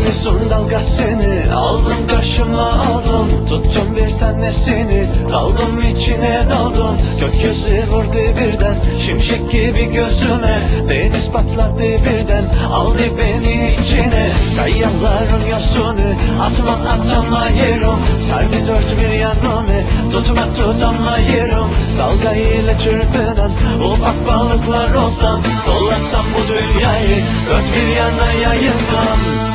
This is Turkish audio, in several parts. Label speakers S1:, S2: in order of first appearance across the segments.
S1: Denizin dalgasını aldım karşıma aldım, tuttum bir tanesini, kaldım içine daldım. Gökyüzü vurdu birden, şimşek gibi gözüme, deniz patladı birden, aldı beni içine. Kayaların yosunu atamayırım, sardı dört bir yanımı, tutamayırım. Dalga ile çırpınan ufak balıklar olsam, dolaşsam bu dünyayı, dört bir yana yayılsam.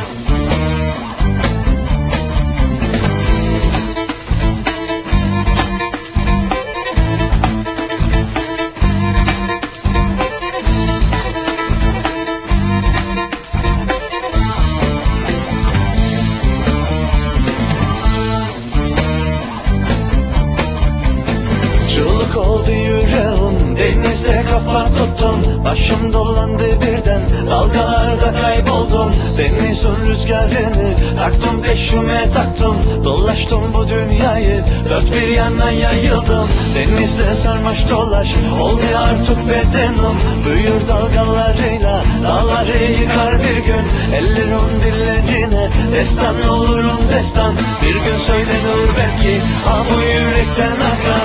S1: Çığlık oldu yüreğim, denize kafa tuttum, başım dolandı birden, dalgalarda kayboldum. Denizin rüzgarını taktım peşime taktım, dolaştım bu dünyayı, dört bir yana yayıldım. Denizde sarmaş dolaş, olmuyor artık bedenim, büyür dalgalarıyla, dağları yıkar bir gün. Ellerim dillerine, destan olurum destan, bir gün söylenir belki, ha bu yürekten akar.